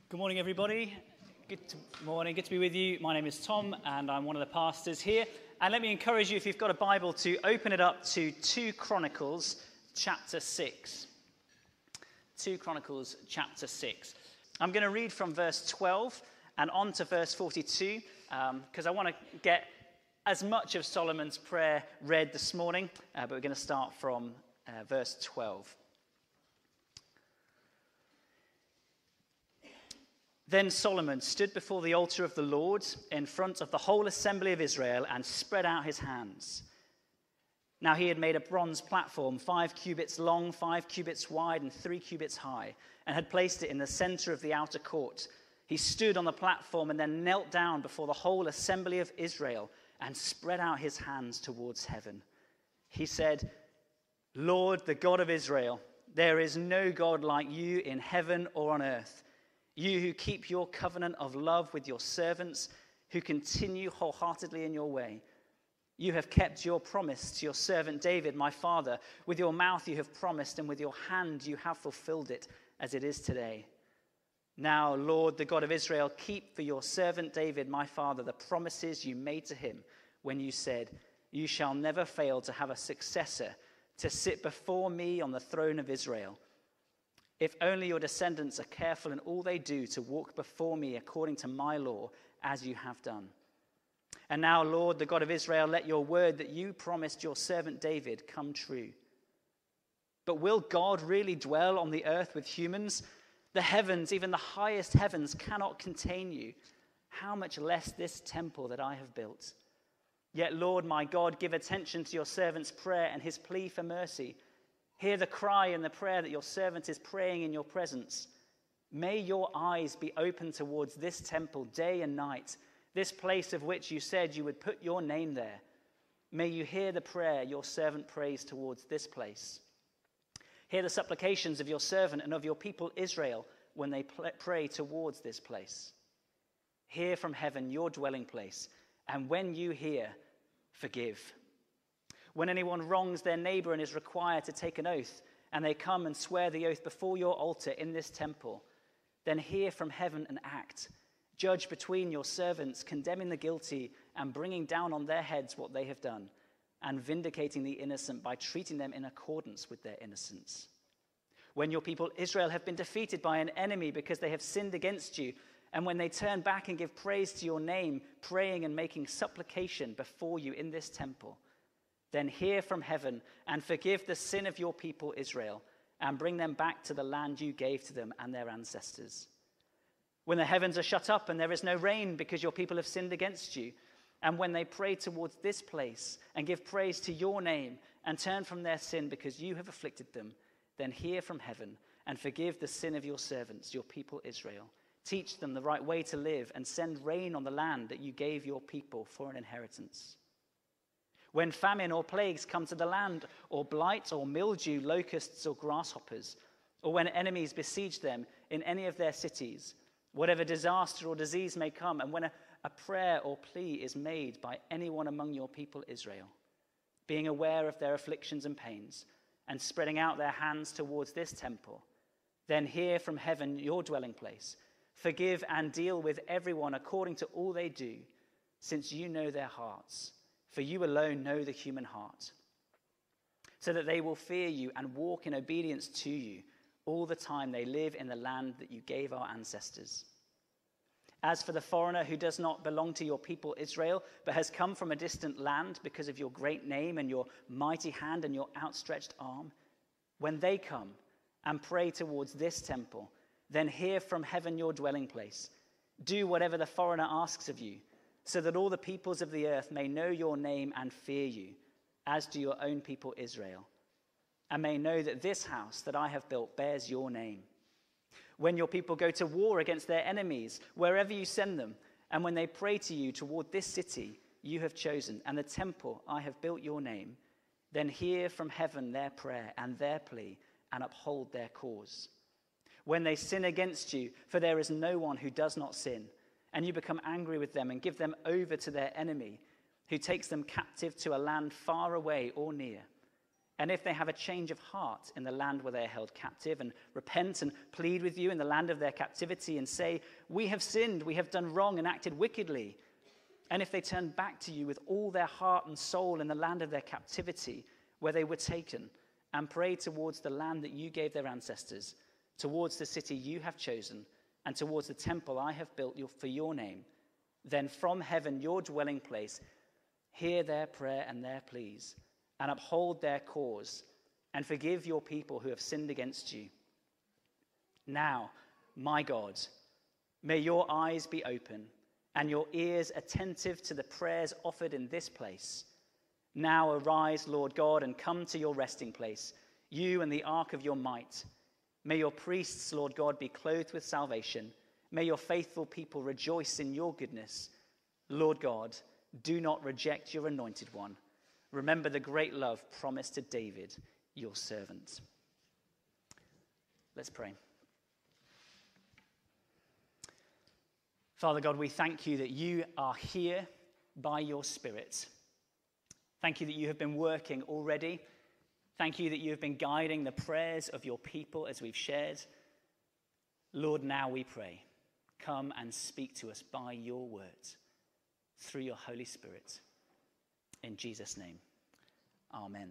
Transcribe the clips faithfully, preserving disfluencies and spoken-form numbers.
Good morning, everybody. Good to, morning. Good to be with you. My name is Tom, and I'm one of the pastors here. And let me encourage you, if you've got a Bible, to open it up to Second Chronicles chapter six. Second Chronicles chapter six. I'm going to read from verse twelve and on to verse forty-two, because um, I want to get as much of Solomon's prayer read this morning, uh, but we're going to start from uh, verse twelve. Then Solomon stood before the altar of the Lord in front of the whole assembly of Israel and spread out his hands. Now he had made a bronze platform, five cubits long, five cubits wide, and three cubits high, and had placed it in the center of the outer court. He stood on the platform and then knelt down before the whole assembly of Israel and spread out his hands towards heaven. He said, "Lord, the God of Israel, there is no God like you in heaven or on earth. You who keep your covenant of love with your servants, who continue wholeheartedly in your way. You have kept your promise to your servant David, my father. With your mouth you have promised, and with your hand you have fulfilled it, as it is today. Now, Lord, the God of Israel, keep for your servant David, my father, the promises you made to him when you said, 'You shall never fail to have a successor to sit before me on the throne of Israel.' If only your descendants are careful in all they do to walk before me according to my law, as you have done. And now, Lord, the God of Israel, let your word that you promised your servant David come true. But will God really dwell on the earth with humans? The heavens, even the highest heavens, cannot contain you. How much less this temple that I have built? Yet, Lord, my God, give attention to your servant's prayer and his plea for mercy. Hear the cry and the prayer that your servant is praying in your presence. May your eyes be open towards this temple day and night, this place of which you said you would put your name there. May you hear the prayer your servant prays towards this place. Hear the supplications of your servant and of your people Israel when they pray towards this place. Hear from heaven your dwelling place, and when you hear, forgive. When anyone wrongs their neighbor and is required to take an oath, and they come and swear the oath before your altar in this temple, then hear from heaven and act. Judge between your servants, condemning the guilty and bringing down on their heads what they have done, and vindicating the innocent by treating them in accordance with their innocence. When your people Israel have been defeated by an enemy because they have sinned against you, and when they turn back and give praise to your name, praying and making supplication before you in this temple, then hear from heaven and forgive the sin of your people Israel and bring them back to the land you gave to them and their ancestors. When the heavens are shut up and there is no rain because your people have sinned against you, and when they pray towards this place and give praise to your name and turn from their sin because you have afflicted them, then hear from heaven and forgive the sin of your servants, your people Israel. Teach them the right way to live and send rain on the land that you gave your people for an inheritance. When famine or plagues come to the land, or blight or mildew, locusts or grasshoppers, or when enemies besiege them in any of their cities, whatever disaster or disease may come, and when a, a prayer or plea is made by anyone among your people Israel, being aware of their afflictions and pains, and spreading out their hands towards this temple, then hear from heaven your dwelling place. Forgive and deal with everyone according to all they do, since you know their hearts. For you alone know the human heart, so that they will fear you and walk in obedience to you all the time they live in the land that you gave our ancestors. As for the foreigner who does not belong to your people Israel, but has come from a distant land because of your great name and your mighty hand and your outstretched arm, when they come and pray towards this temple, then hear from heaven your dwelling place. Do whatever the foreigner asks of you, so that all the peoples of the earth may know your name and fear you, as do your own people Israel, and may know that this house that I have built bears your name. When your people go to war against their enemies, wherever you send them, and when they pray to you toward this city you have chosen, and the temple I have built your name, then hear from heaven their prayer and their plea, and uphold their cause. When they sin against you, for there is no one who does not sin, and you become angry with them and give them over to their enemy, who takes them captive to a land far away or near, And if they have a change of heart in the land where they are held captive, and repent and plead with you in the land of their captivity, and say, we have sinned, we have done wrong and acted wickedly. And if they turn back to you with all their heart and soul in the land of their captivity, where they were taken, and pray towards the land that you gave their ancestors, towards the city you have chosen, and towards the temple I have built for your name, then from heaven, your dwelling place, hear their prayer and their pleas, and uphold their cause, and forgive your people who have sinned against you. Now, my God, may your eyes be open, and your ears attentive to the prayers offered in this place. Now arise, Lord God, and come to your resting place, you and the ark of your might. May your priests, Lord God, be clothed with salvation. May your faithful people rejoice in your goodness. Lord God, do not reject your anointed one. Remember the great love promised to David, your servant. Let's pray. Father God, we thank you that you are here by your Spirit. Thank you that you have been working already. Thank you that you have been guiding the prayers of your people as we've shared. Lord, now we pray, come and speak to us by your words, through your Holy Spirit. In Jesus' name, amen.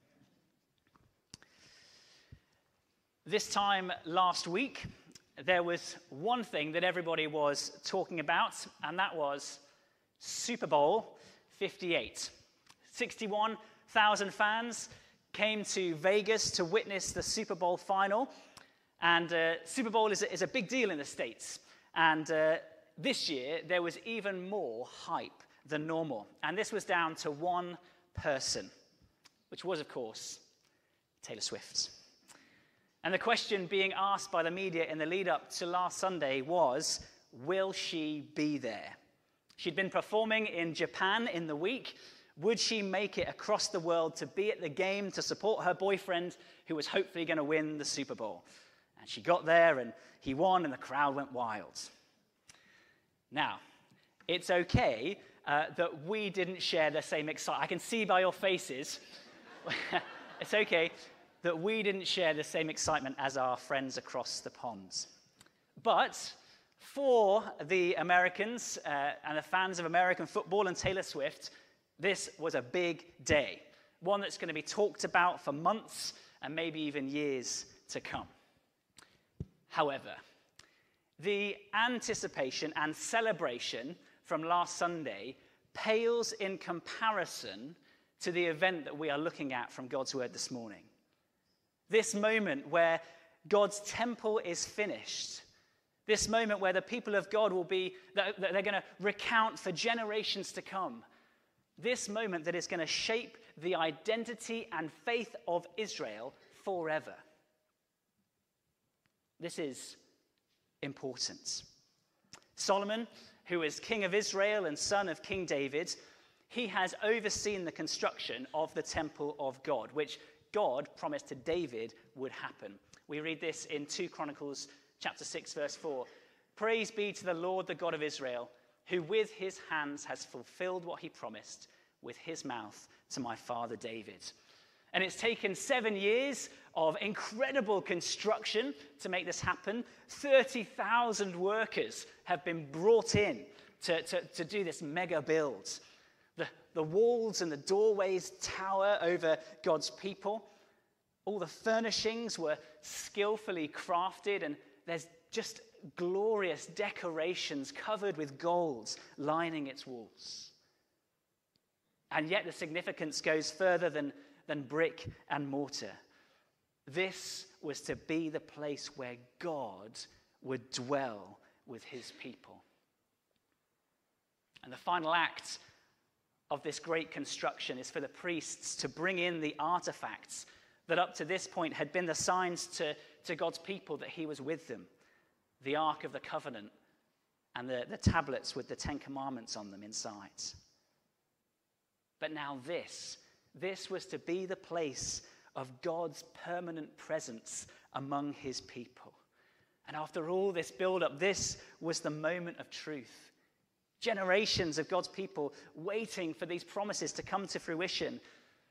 This time last week, there was one thing that everybody was talking about, and that was Super Bowl fifty-eight. sixty-one thousand fans came to Vegas to witness the Super Bowl final. And uh, Super Bowl is a, is a big deal in the States. And uh, this year, there was even more hype than normal. And this was down to one person, which was, of course, Taylor Swift. And the question being asked by the media in the lead up to last Sunday was, will she be there? She'd been performing in Japan in the week. Would she make it across the world to be at the game to support her boyfriend who was hopefully going to win the Super Bowl? And she got there and he won and the crowd went wild. Now, it's okay uh, that we didn't share the same excitement. I can see by your faces. It's okay that we didn't share the same excitement as our friends across the pond. But for the Americans uh, and the fans of American football and Taylor Swift, this was a big day, one that's going to be talked about for months and maybe even years to come. However, the anticipation and celebration from last Sunday pales in comparison to the event that we are looking at from God's word this morning. This moment where God's temple is finished. This moment where the people of God will be, they're going to recount for generations to come. This moment that is going to shape the identity and faith of Israel forever. This is important. Solomon, who is king of Israel and son of King David, he has overseen the construction of the temple of God, which God promised to David would happen. We read this in Second Chronicles chapter six, verse four. Praise be to the Lord, the God of Israel, who with his hands has fulfilled what he promised with his mouth to my father David. And it's taken seven years of incredible construction to make this happen. thirty thousand workers have been brought in to, to, to do this mega build. The, the walls and the doorways tower over God's people. All the furnishings were skillfully crafted, and there's just glorious decorations covered with gold lining its walls. And yet the significance goes further than, than brick and mortar. This was to be the place where God would dwell with his people. And the final act of this great construction is for the priests to bring in the artifacts that up to this point had been the signs to, to God's people that he was with them. The Ark of the Covenant and the, the tablets with the Ten Commandments on them inside. But now this, this was to be the place of God's permanent presence among his people. And after all this build-up, this was the moment of truth. Generations of God's people waiting for these promises to come to fruition.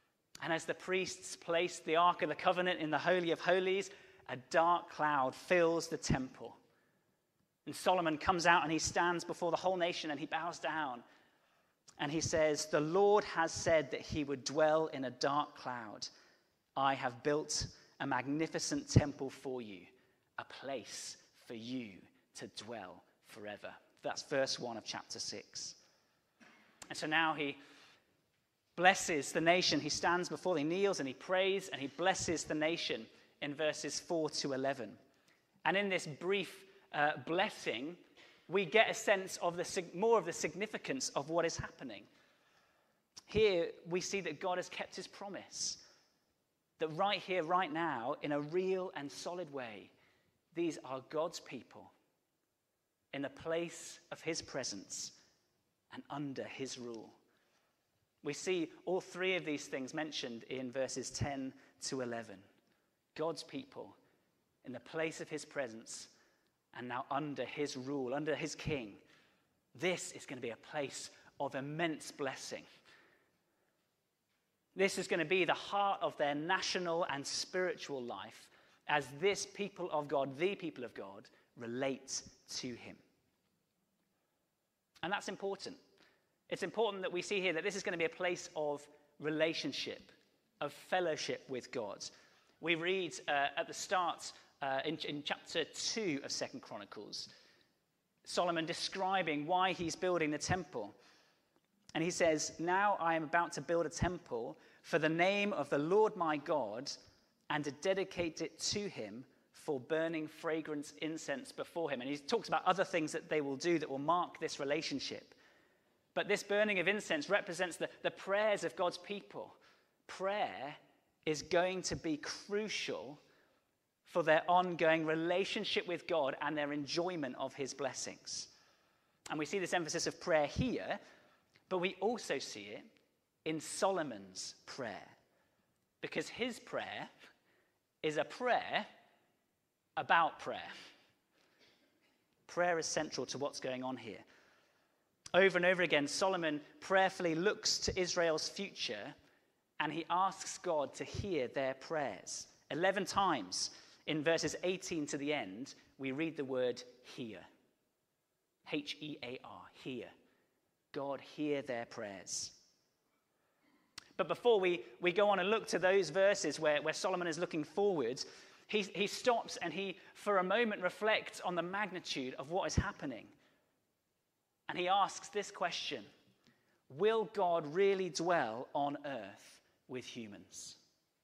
And as the priests placed the Ark of the Covenant in the Holy of Holies, a dark cloud fills the temple. And Solomon comes out and he stands before the whole nation and he bows down. And he says, "The Lord has said that he would dwell in a dark cloud. I have built a magnificent temple for you, a place for you to dwell forever." That's verse one of chapter six. And so now he blesses the nation. He stands before, he kneels and he prays and he blesses the nation in verses four to eleven. And in this brief uh, blessing, we get a sense of the more of the significance of what is happening. Here we see that God has kept his promise. That right here, right now, in a real and solid way, these are God's people in the place of his presence and under his rule. We see all three of these things mentioned in verses ten to eleven. God's people in the place of his presence and now under his rule, under his king. This is going to be a place of immense blessing. This is going to be the heart of their national and spiritual life as this people of God, the people of God, relate to him. And that's important. It's important that we see here that this is going to be a place of relationship, of fellowship with God. We read uh, at the start uh, in, in chapter two of Second Chronicles, Solomon describing why he's building the temple. And he says, "Now I am about to build a temple for the name of the Lord my God and to dedicate it to him for burning fragrance incense before him." And he talks about other things that they will do that will mark this relationship. But this burning of incense represents the, the prayers of God's people. Prayer is going to be crucial for their ongoing relationship with God and their enjoyment of his blessings. And we see this emphasis of prayer here, but we also see it in Solomon's prayer. Because his prayer is a prayer about prayer. Prayer is central to what's going on here. Over and over again, Solomon prayerfully looks to Israel's future and he asks God to hear their prayers. Eleven times in verses eighteen to the end, we read the word hear. H E A R, hear. God, hear their prayers. But before we, we go on and look to those verses where, where Solomon is looking forward, he, he stops and he, for a moment, reflects on the magnitude of what is happening. And he asks this question: will God really dwell on earth with humans?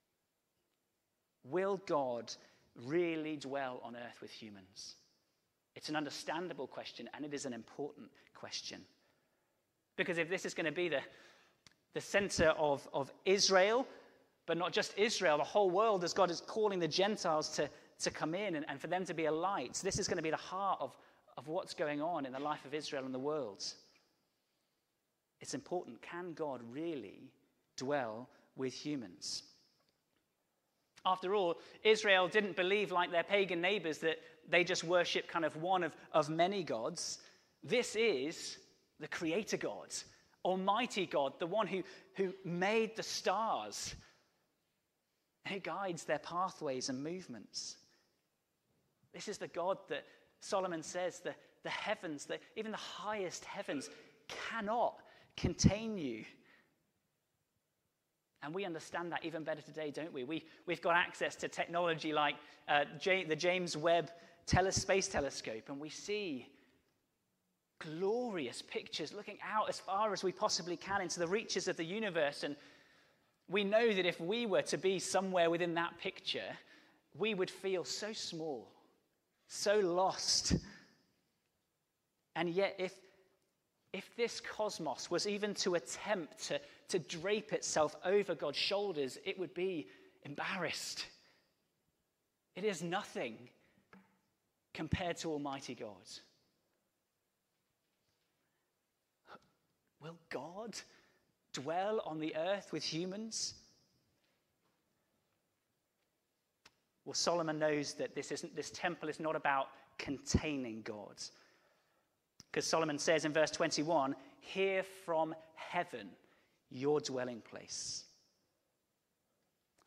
Will God really dwell on earth with humans? It's an understandable question, and it is an important question. Because if this is going to be the, the center of, of Israel, but not just Israel, the whole world, as God is calling the Gentiles to, to come in and, and for them to be a light, this is going to be the heart of, of what's going on in the life of Israel and the world. It's important. Can God really dwell with humans? After all, Israel didn't believe like their pagan neighbors that they just worship kind of one of, of many gods. This is the creator God, Almighty God, the one who, who made the stars, who guides their pathways and movements. This is the God that Solomon says the, the heavens, the, even the highest heavens, cannot contain you. And we understand that even better today, don't we? we we've got access to technology like uh, J- the James Webb tele- Space Telescope, and we see glorious pictures looking out as far as we possibly can into the reaches of the universe. And we know that if we were to be somewhere within that picture, we would feel so small, so lost. And yet, if if this cosmos was even to attempt to, to drape itself over God's shoulders, it would be embarrassed. It is nothing compared to Almighty God. Will God dwell on the earth with humans? Well, Solomon knows that this isn't this temple is not about containing God. Because Solomon says in verse twenty-one, "Hear from heaven your dwelling place."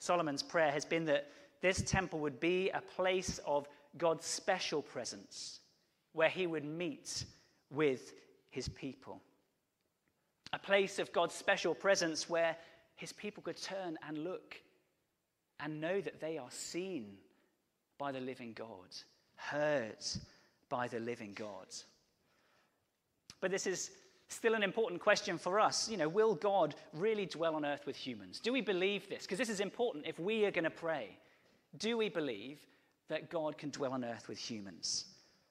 Solomon's prayer has been that this temple would be a place of God's special presence, where he would meet with his people. A place of God's special presence where his people could turn and look and know that they are seen by the living God, heard by the living God. But this is still an important question for us. You know, will God really dwell on earth with humans? Do we believe this? Because this is important if we are going to pray. Do we believe that God can dwell on earth with humans?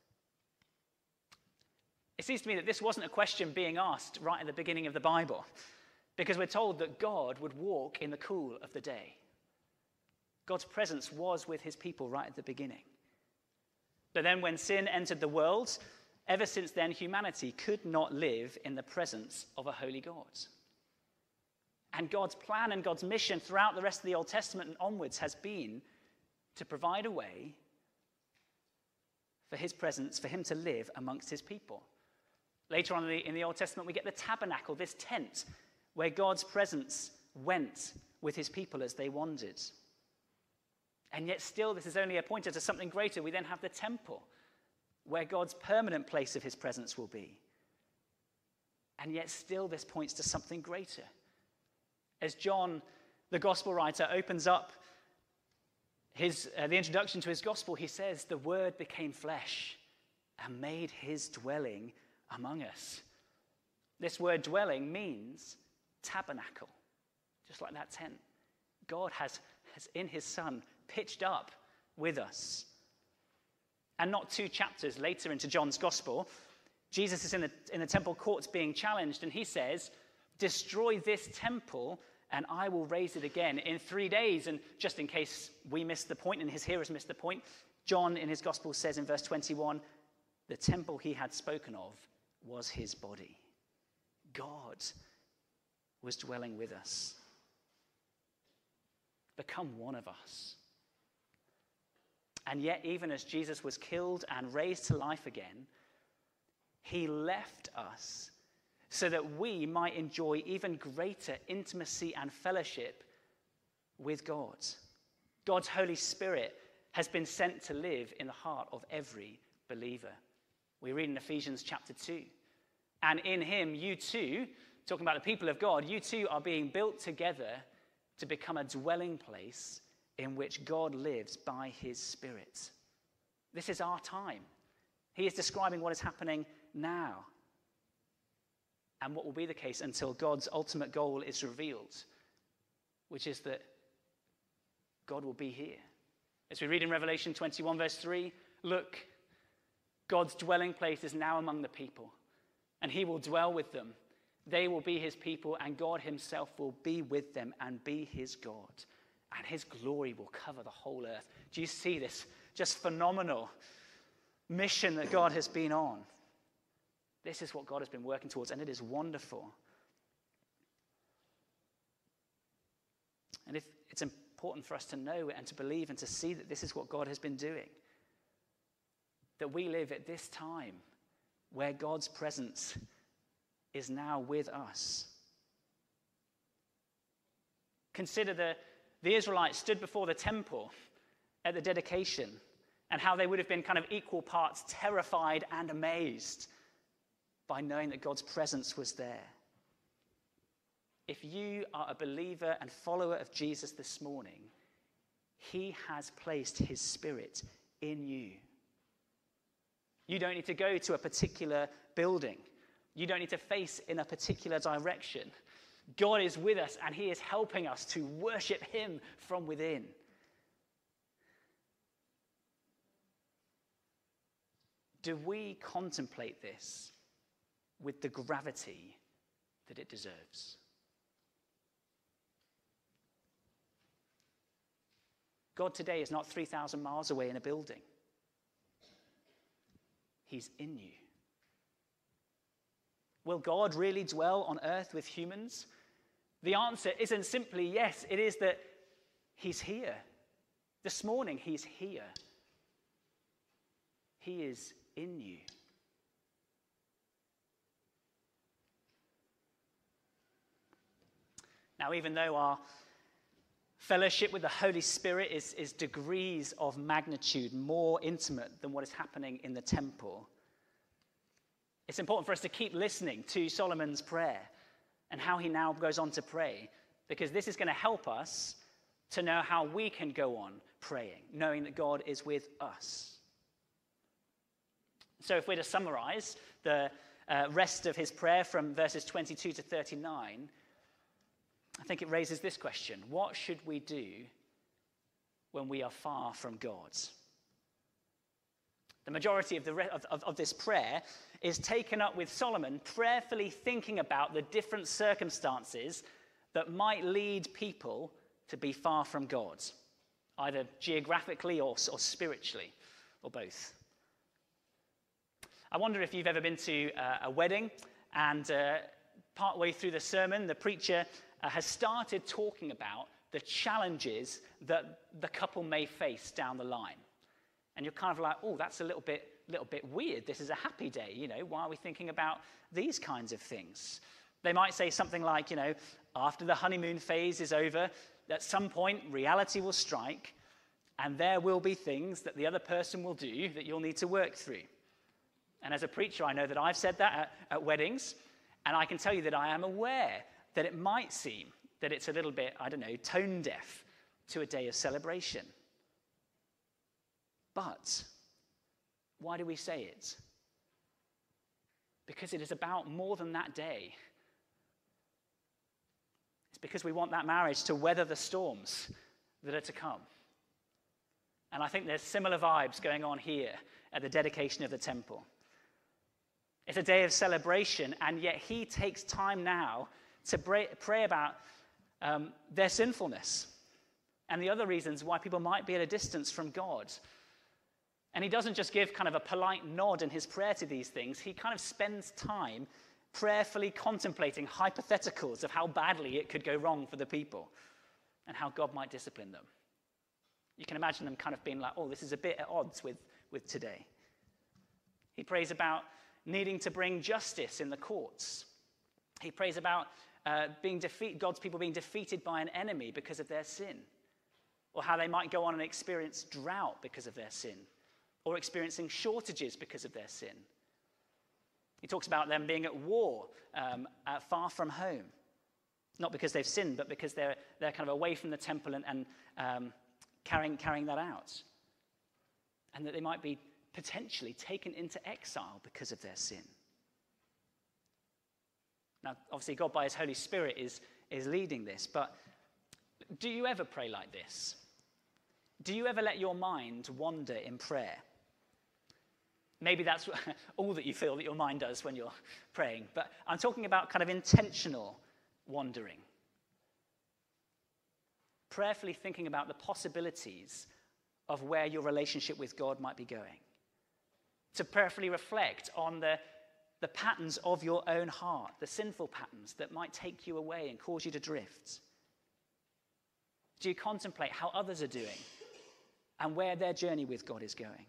It seems to me that this wasn't a question being asked right at the beginning of the Bible, because we're told that God would walk in the cool of the day. God's presence was with his people right at the beginning. But then when sin entered the world, ever since then humanity could not live in the presence of a holy God. And God's plan and God's mission throughout the rest of the Old Testament and onwards has been to provide a way for his presence, for him to live amongst his people. Later on in the, in the Old Testament, we get the tabernacle, this tent, where God's presence went with his people as they wandered. And yet still, this is only a pointer to something greater. We then have the temple, where God's permanent place of his presence will be. And yet still, this points to something greater. As John, the gospel writer, opens up his, uh, the introduction to his gospel, he says, the word became flesh and made his dwelling among us. This word dwelling means tabernacle, just like that tent. God has, has in his Son pitched up with us. And not two chapters later into John's gospel, Jesus is in the, in the temple courts being challenged, and he says, destroy this temple and I will raise it again in three days. And just in case we missed the point and his hearers missed the point, John in his gospel says in verse twenty-one, the temple he had spoken of was his body. God was dwelling with us. Become one of us. And yet, even as Jesus was killed and raised to life again, he left us so that we might enjoy even greater intimacy and fellowship with God. God's Holy Spirit has been sent to live in the heart of every believer. We read in Ephesians chapter two. And in him, you too, talking about the people of God, you too are being built together to become a dwelling place in which God lives by his Spirit. This is our time. He is describing what is happening now and what will be the case until God's ultimate goal is revealed, which is that God will be here. As we read in Revelation twenty-one, verse three, look, God's dwelling place is now among the people, and he will dwell with them. They will be his people, and God himself will be with them and be his God. And his glory will cover the whole earth. Do you see this just phenomenal mission that God has been on? This is what God has been working towards, and it is wonderful. And if it's important for us to know and to believe and to see that this is what God has been doing, that we live at this time where God's presence is now with us. Consider the, the Israelites stood before the temple at the dedication and how they would have been kind of equal parts terrified and amazed by knowing that God's presence was there. If you are a believer and follower of Jesus this morning, he has placed his Spirit in you. You don't need to go to a particular building. You don't need to face in a particular direction. God is with us, and he is helping us to worship him from within. Do we contemplate this with the gravity that it deserves? God today is not three thousand miles away in a building. He's in you. Will God really dwell on earth with humans? The answer isn't simply yes. It is that he's here. This morning, he's here. He is in you. Now, even though our Fellowship with the Holy Spirit is, is degrees of magnitude more intimate than what is happening in the temple. It's important for us to keep listening to Solomon's prayer and how he now goes on to pray, because this is going to help us to know how we can go on praying, knowing that God is with us. So if we're to summarize the uh, rest of his prayer from verses twenty-two to thirty-nine, I think it raises this question: what should we do when we are far from God? The majority of, the re- of, of, of this prayer is taken up with Solomon prayerfully thinking about the different circumstances that might lead people to be far from God, either geographically or, or spiritually, or both. I wonder if you've ever been to uh, a wedding, and uh, partway through the sermon, the preacher uh, has started talking about the challenges that the couple may face down the line. And you're kind of like, oh, that's a little bit, little bit weird. This is a happy day, you know. Why are we thinking about these kinds of things? They might say something like, you know, after the honeymoon phase is over, at some point reality will strike, and there will be things that the other person will do that you'll need to work through. And as a preacher, I know that I've said that at, at weddings, and I can tell you that I am aware that it might seem that it's a little bit, I don't know, tone deaf to a day of celebration. But why do we say it? Because it is about more than that day. It's because we want that marriage to weather the storms that are to come. And I think there's similar vibes going on here at the dedication of the temple. It's a day of celebration, and yet he takes time now to pray, pray about um, their sinfulness and the other reasons why people might be at a distance from God. And he doesn't just give kind of a polite nod in his prayer to these things. He kind of spends time prayerfully contemplating hypotheticals of how badly it could go wrong for the people and how God might discipline them. You can imagine them kind of being like, oh, this is a bit at odds with, with today. He prays about needing to bring justice in the courts. He prays about uh, being defeat, God's people being defeated by an enemy because of their sin, or how they might go on and experience drought because of their sin, or experiencing shortages because of their sin. He talks about them being at war, um, uh, far from home. Not because they've sinned, but because they're, they're kind of away from the temple and, and um, carrying, carrying that out. And that they might be potentially taken into exile because of their sin. Now, obviously, God by his Holy Spirit is, is leading this, but do you ever pray like this? Do you ever let your mind wander in prayer? Maybe that's all that you feel that your mind does when you're praying, but I'm talking about kind of intentional wandering. Prayerfully thinking about the possibilities of where your relationship with God might be going. To prayerfully reflect on the, the patterns of your own heart, the sinful patterns that might take you away and cause you to drift. Do you contemplate how others are doing and where their journey with God is going?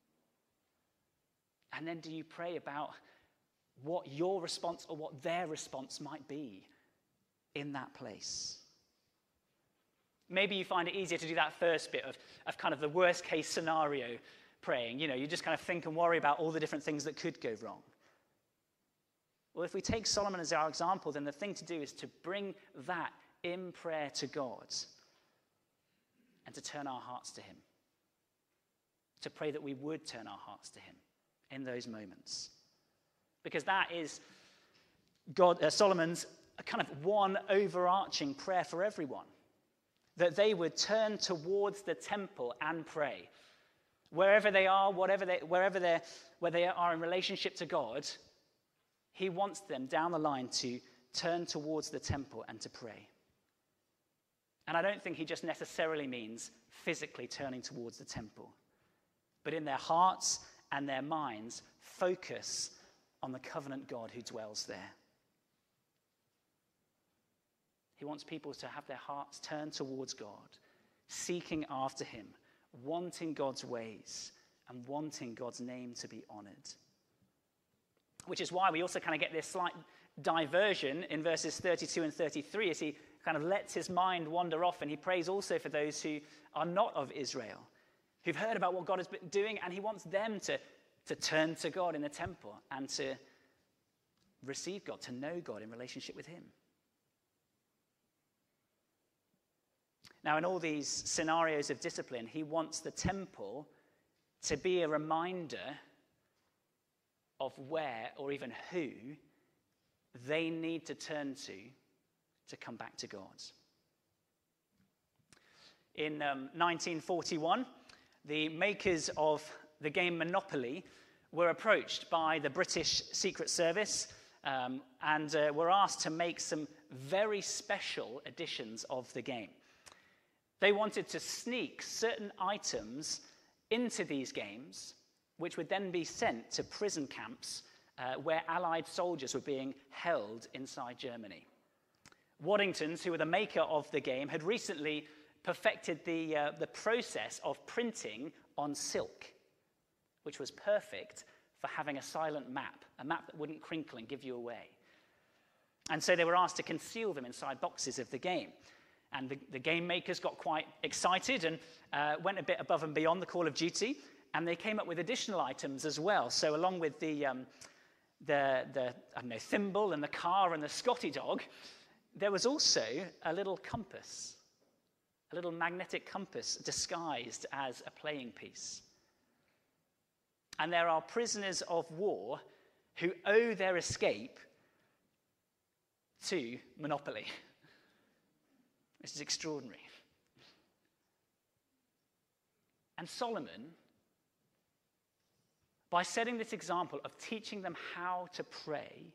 And then do you pray about what your response or what their response might be in that place? Maybe you find it easier to do that first bit of, of kind of the worst case scenario praying. You know, you just kind of think and worry about all the different things that could go wrong. Well, if we take Solomon as our example, then the thing to do is to bring that in prayer to God and to turn our hearts to him. To pray that we would turn our hearts to him in those moments. Because that is God, uh, Solomon's kind of one overarching prayer for everyone. That they would turn towards the temple and pray. Wherever they are, whatever they, wherever they're, where they are in relationship to God, he wants them down the line to turn towards the temple and to pray. And I don't think he just necessarily means physically turning towards the temple, but in their hearts and their minds, focus on the covenant God who dwells there. He wants people to have their hearts turned towards God, seeking after him, wanting God's ways, and wanting God's name to be honored. Which is why we also kind of get this slight diversion in verses thirty-two and thirty-three as he kind of lets his mind wander off, and he prays also for those who are not of Israel, who've heard about what God has been doing, and he wants them to, to turn to God in the temple and to receive God, to know God in relationship with him. Now, in all these scenarios of discipline, he wants the temple to be a reminder of where or even who they need to turn to to come back to God. In um, nineteen forty-one, the makers of the game Monopoly were approached by the British Secret Service um, and uh, were asked to make some very special editions of the game. They wanted to sneak certain items into these games, which would then be sent to prison camps uh, where Allied soldiers were being held inside Germany. Waddingtons, who were the maker of the game, had recently perfected the, uh, the process of printing on silk, which was perfect for having a silent map, a map that wouldn't crinkle and give you away. And so they were asked to conceal them inside boxes of the game. And the, the game makers got quite excited and uh, went a bit above and beyond the call of duty, and they came up with additional items as well. So along with the, um, the, the I don't know, thimble and the car and the Scotty dog, there was also a little compass, a little magnetic compass disguised as a playing piece. And there are prisoners of war who owe their escape to Monopoly. This is extraordinary. And Solomon, by setting this example of teaching them how to pray,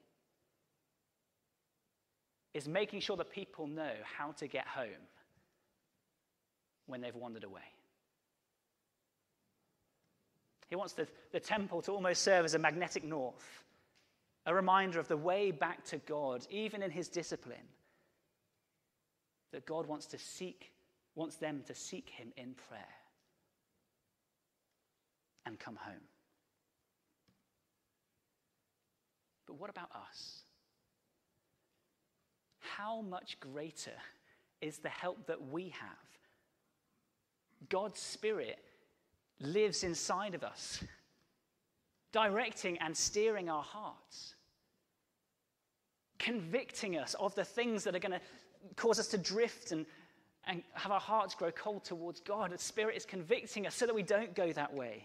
is making sure that people know how to get home when they've wandered away. He wants the, the temple to almost serve as a magnetic north, a reminder of the way back to God, even in his discipline, that God wants to seek, wants them to seek him in prayer and come home. But what about us? How much greater is the help that we have? God's Spirit lives inside of us, directing and steering our hearts, convicting us of the things that are going to cause us to drift and, and have our hearts grow cold towards God. The Spirit is convicting us so that we don't go that way.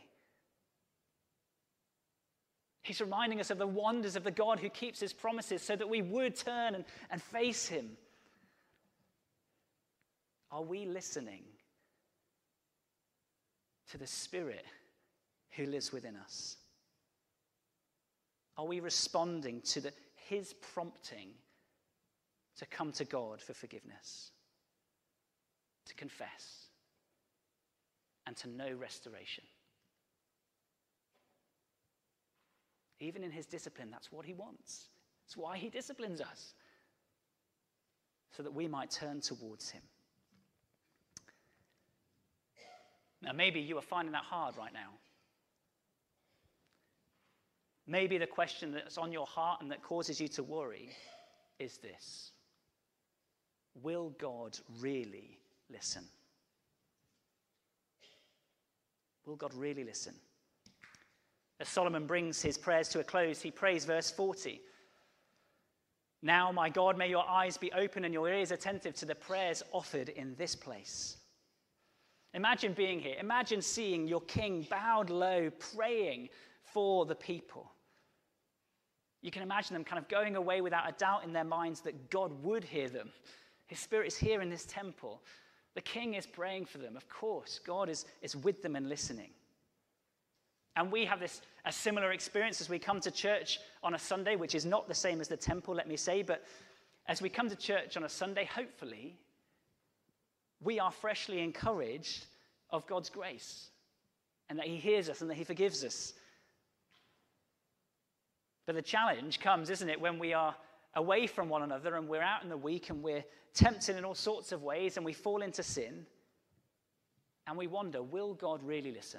He's reminding us of the wonders of the God who keeps his promises so that we would turn and, and face him. Are we listening to the Spirit who lives within us? Are we responding to the, his prompting to come to God for forgiveness, to confess, and to know restoration? Even in his discipline, that's what he wants. It's why he disciplines us, so that we might turn towards him. Now, maybe you are finding that hard right now. Maybe the question that's on your heart and that causes you to worry is this: will God really listen? Will God really listen? As Solomon brings his prayers to a close, he prays verse forty. Now, my God, may your eyes be open and your ears attentive to the prayers offered in this place. Imagine being here. Imagine seeing your king bowed low, praying for the people. You can imagine them kind of going away without a doubt in their minds that God would hear them. His Spirit is here in this temple. The king is praying for them. Of course, God is, is with them and listening. And we have this a similar experience as we come to church on a Sunday, which is not the same as the temple, let me say, but as we come to church on a Sunday, hopefully, we are freshly encouraged of God's grace and that he hears us and that he forgives us. But the challenge comes, isn't it, when we are away from one another and we're out in the week and we're tempted in all sorts of ways and we fall into sin and we wonder, will God really listen?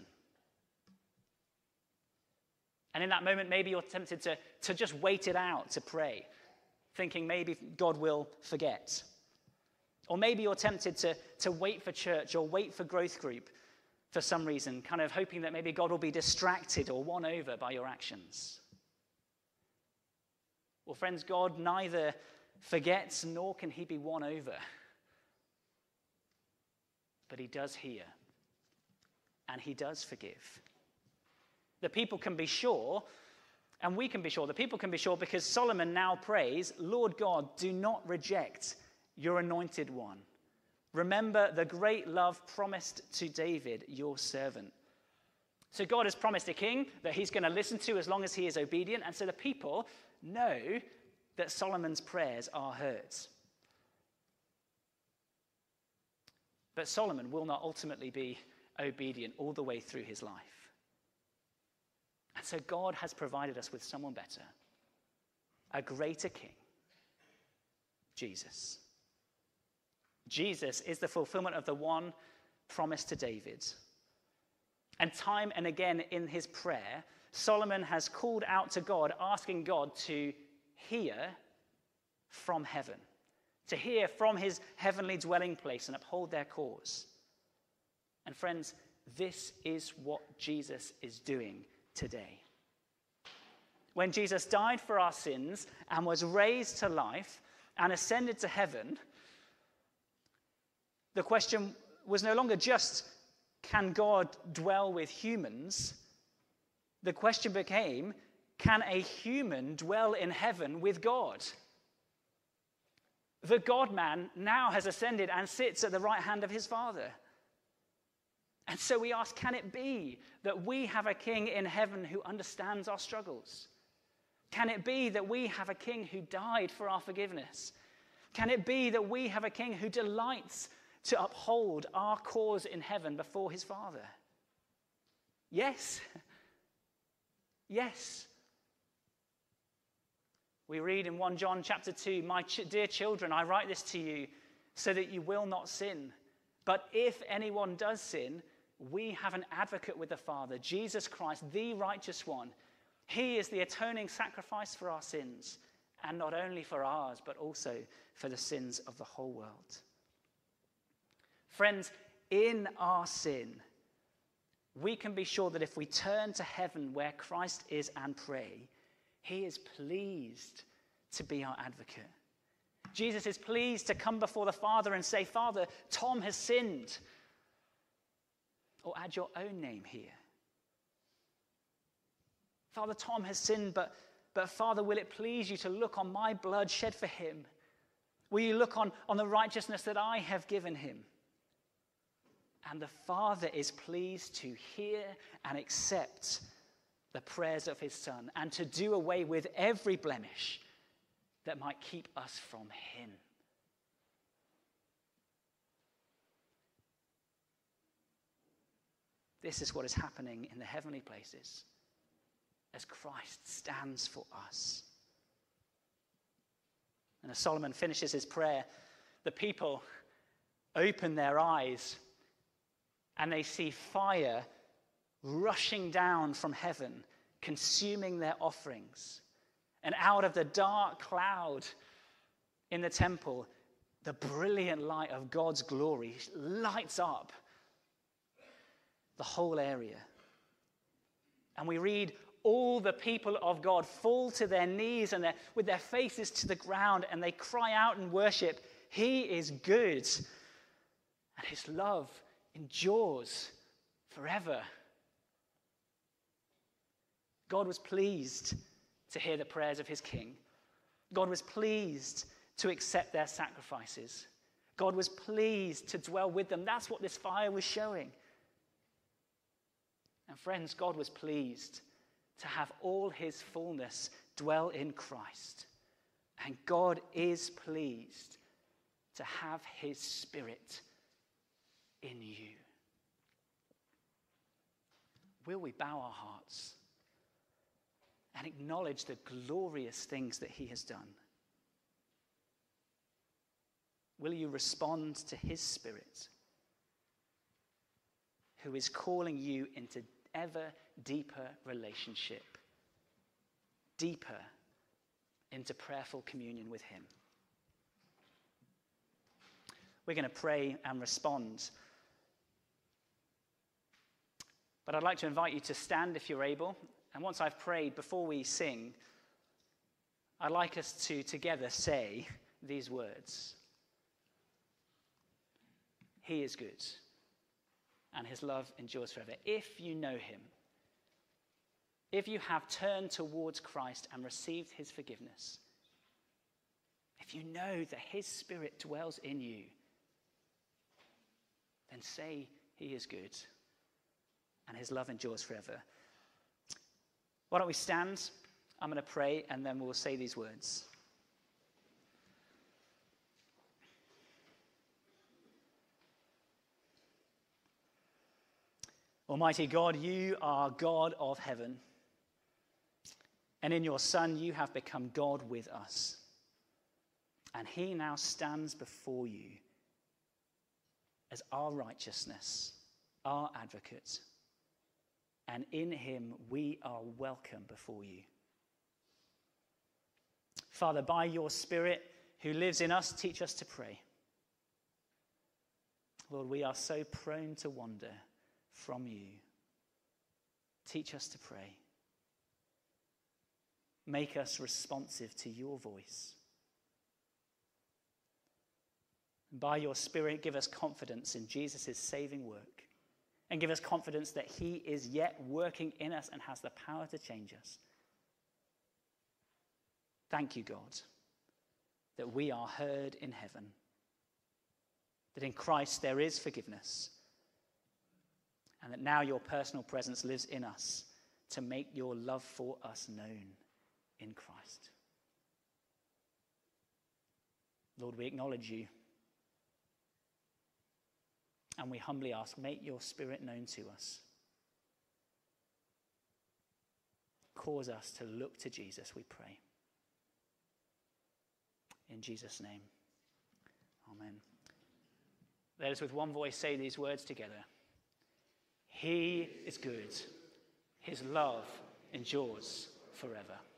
And in that moment, maybe you're tempted to, to just wait it out, to pray, thinking maybe God will forget. Or maybe you're tempted to, to wait for church or wait for growth group for some reason, kind of hoping that maybe God will be distracted or won over by your actions. Well, friends, God neither forgets nor can he be won over. But he does hear, and he does forgive. The people can be sure, and we can be sure. The people can be sure because Solomon now prays, Lord God, do not reject your anointed one. Remember the great love promised to David, your servant. So God has promised a king that he's going to listen to as long as he is obedient. And so the people know that Solomon's prayers are heard. But Solomon will not ultimately be obedient all the way through his life. And so God has provided us with someone better, a greater king, Jesus. Jesus is the fulfillment of the one promised to David. And time and again in his prayer, Solomon has called out to God, asking God to hear from heaven, to hear from his heavenly dwelling place and uphold their cause. And friends, this is what Jesus is doing today. When Jesus died for our sins and was raised to life and ascended to heaven, the question was no longer just, can God dwell with humans? The question became, can a human dwell in heaven with God? The God-man now has ascended and sits at the right hand of his Father. And so we ask, can it be that we have a king in heaven who understands our struggles? Can it be that we have a king who died for our forgiveness? Can it be that we have a king who delights to uphold our cause in heaven before his Father? Yes. Yes. We read in First John chapter two, my ch- dear children, I write this to you so that you will not sin. But if anyone does sin, we have an advocate with the Father, Jesus Christ, the righteous one. He is the atoning sacrifice for our sins, and not only for ours, but also for the sins of the whole world. Friends, in our sin, we can be sure that if we turn to heaven where Christ is and pray, he is pleased to be our advocate. Jesus is pleased to come before the Father and say, Father, Tom has sinned. Or add your own name here. Father, Tom has sinned, but, but Father, will it please you to look on my blood shed for him? Will you look on, on the righteousness that I have given him? And the Father is pleased to hear and accept the prayers of his Son and to do away with every blemish that might keep us from him. This is what is happening in the heavenly places as Christ stands for us. And as Solomon finishes his prayer, the people open their eyes and they see fire rushing down from heaven, consuming their offerings. And out of the dark cloud in the temple, the brilliant light of God's glory lights up the whole area. And we read, all the people of God fall to their knees and with their faces to the ground, and they cry out and worship, he is good, and his love endures forever. God was pleased to hear the prayers of his king. God was pleased to accept their sacrifices. God was pleased to dwell with them. That's what this fire was showing. And friends, God was pleased to have all his fullness dwell in Christ. And God is pleased to have his Spirit in you. Will we bow our hearts and acknowledge the glorious things that he has done? Will you respond to his Spirit, who is calling you into ever deeper relationship, deeper into prayerful communion with him? We're going to pray and respond. But I'd like to invite you to stand if you're able. And once I've prayed, before we sing, I'd like us to together say these words. He is good, and his love endures forever. If you know him, if you have turned towards Christ and received his forgiveness, if you know that his Spirit dwells in you, then say he is good and his love endures forever. Why don't we stand? I'm going to pray and then we'll say these words. Almighty God, you are God of heaven, and in your Son you have become God with us. And he now stands before you as our righteousness, our advocate. And in him we are welcome before you. Father, by your Spirit who lives in us, teach us to pray. Lord, we are so prone to wander from you. Teach us to pray. Make us responsive to your voice. By your Spirit, give us confidence in Jesus' saving work, and give us confidence that he is yet working in us and has the power to change us. Thank you, God, that we are heard in heaven, that in Christ there is forgiveness, and that now your personal presence lives in us to make your love for us known in Christ. Lord, we acknowledge you. And we humbly ask, make your Spirit known to us. Cause us to look to Jesus, we pray. In Jesus' name, amen. Let us with one voice say these words together. He is good. His love endures forever.